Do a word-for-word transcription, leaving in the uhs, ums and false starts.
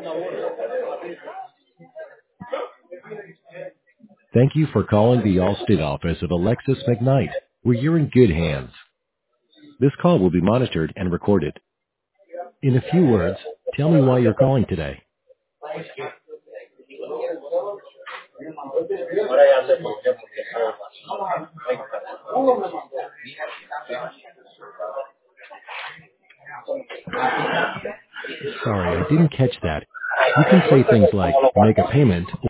Thank you for calling the Allstate office of Alexis McKnight, where you're in good hands. This call will be monitored and recorded. In a few words, tell me why you're calling today. Sorry, I didn't catch that. You can say things like make a payment